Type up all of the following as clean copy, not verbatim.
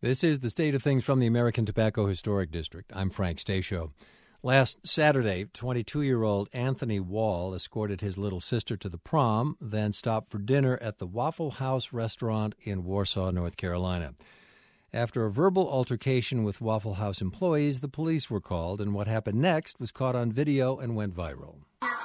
This is the state of things from the American Tobacco Historic District. I'm Frank Stasio. Last Saturday, 22-year-old Anthony Wall escorted his little sister to the prom, then stopped for dinner at the Waffle House restaurant in Warsaw, North Carolina. After a verbal altercation with Waffle House employees, the police were called, and what happened next was caught on video and went viral.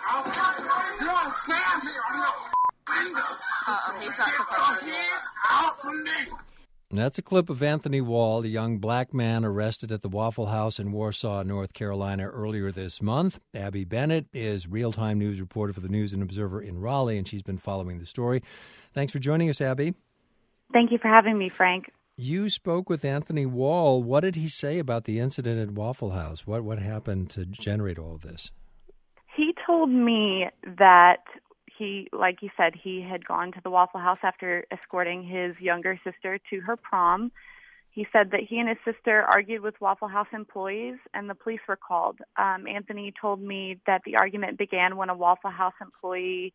He's not supposed to do that. That's a clip of Anthony Wall, a young black man arrested at the Waffle House in Warsaw, North Carolina earlier this month. Abby Bennett is real-time news reporter for the News and Observer in Raleigh, and she's been following the story. Thanks for joining us, Abby. Thank you for having me, Frank. You spoke with Anthony Wall. What did he say about the incident at Waffle House? What happened to generate all of this? He told me that like you said, he had gone to the Waffle House after escorting his younger sister to her prom. He said that he and his sister argued with Waffle House employees, and the police were called. Anthony told me that the argument began when a Waffle House employee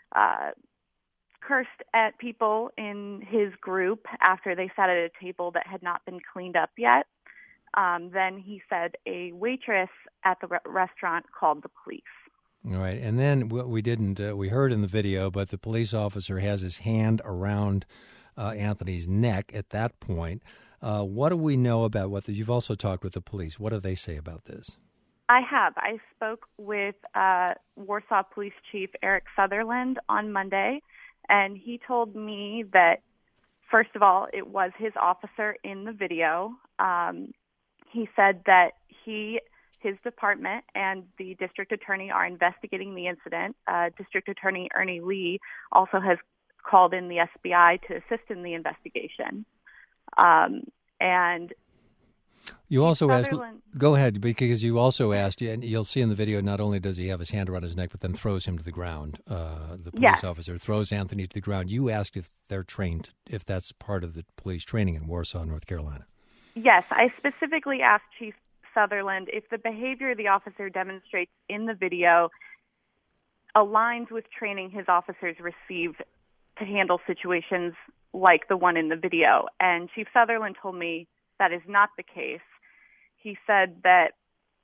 cursed at people in his group after they sat at a table that had not been cleaned up yet. Then he said a waitress at the restaurant called the police. All right, and then we heard in the video, but the police officer has his hand around Anthony's neck at that point. What do we know about you've also talked with the police? What do they say about this? I have. I spoke with Warsaw Police Chief Eric Sutherland on Monday, and he told me that, first of all, it was his officer in the video. He said that his department and the district attorney are investigating the incident. District Attorney Ernie Lee also has called in the SBI to assist in the investigation. And you also asked, go ahead, because you also asked, and you'll see in the video, not only does he have his hand around his neck, but then throws him to the ground. The police officer throws Anthony to the ground. You asked if they're trained, if that's part of the police training in Warsaw, North Carolina. Yes, I specifically asked Chief Sutherland if the behavior the officer demonstrates in the video aligns with training his officers receive to handle situations like the one in the video. And Chief Sutherland told me that is not the case. He said that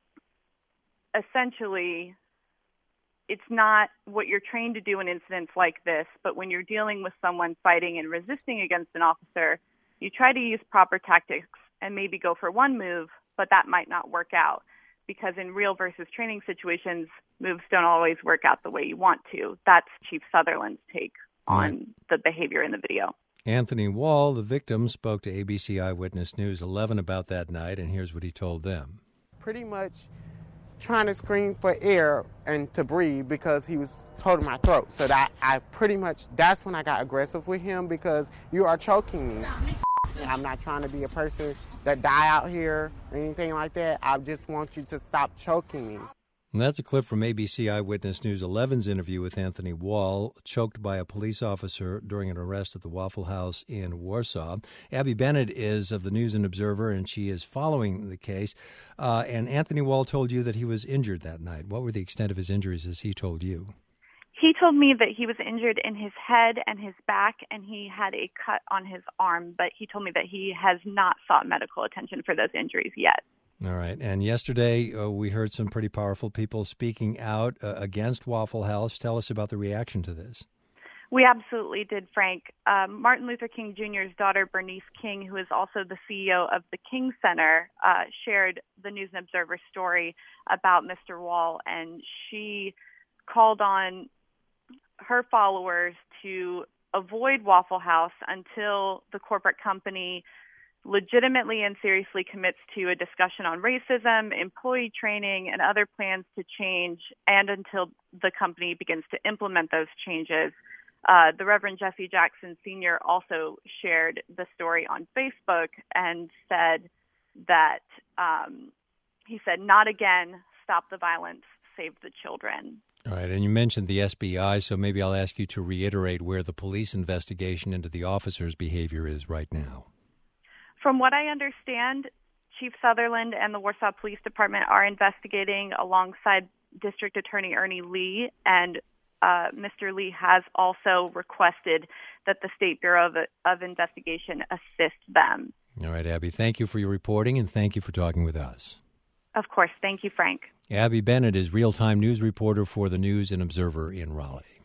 essentially it's not what you're trained to do in incidents like this, but when you're dealing with someone fighting and resisting against an officer, you try to use proper tactics and maybe go for one move, but that might not work out because in real versus training situations, moves don't always work out the way you want to. That's Chief Sutherland's take on the behavior in the video. Anthony Wall, the victim, spoke to ABC Eyewitness News 11 about that night, and here's what he told them. Pretty much trying to scream for air and to breathe because he was holding my throat. So that that's when I got aggressive with him because you are choking me. I'm not trying to be a person that die out here or anything like that. I just want you to stop choking me. And that's a clip from ABC Eyewitness News 11's interview with Anthony Wall, choked by a police officer during an arrest at the Waffle House in Warsaw. Abby Bennett is of the News and Observer, and she is following the case. And Anthony Wall told you that he was injured that night. What were the extent of his injuries as he told you? He told me that he was injured in his head and his back, and he had a cut on his arm, but he told me that he has not sought medical attention for those injuries yet. All right. And yesterday we heard some pretty powerful people speaking out against Waffle House. Tell us about the reaction to this. We absolutely did, Frank. Martin Luther King Jr.'s daughter, Bernice King, who is also the CEO of the King Center, shared the News and Observer story about Mr. Wall, and she called on her followers to avoid Waffle House until the corporate company legitimately and seriously commits to a discussion on racism, employee training, and other plans to change, and until the company begins to implement those changes. The Reverend Jesse Jackson Sr. also shared the story on Facebook and said that, he said, "Not again, stop the violence, save the children." All right, and you mentioned the SBI, so maybe I'll ask you to reiterate where the police investigation into the officer's behavior is right now. From what I understand, Chief Sutherland and the Warsaw Police Department are investigating alongside District Attorney Ernie Lee, and Mr. Lee has also requested that the State Bureau of Investigation assist them All right, Abby, thank you for your reporting, and thank you for talking with us. Of course. Thank you, Frank. Abby Bennett is real-time news reporter for the News and Observer in Raleigh.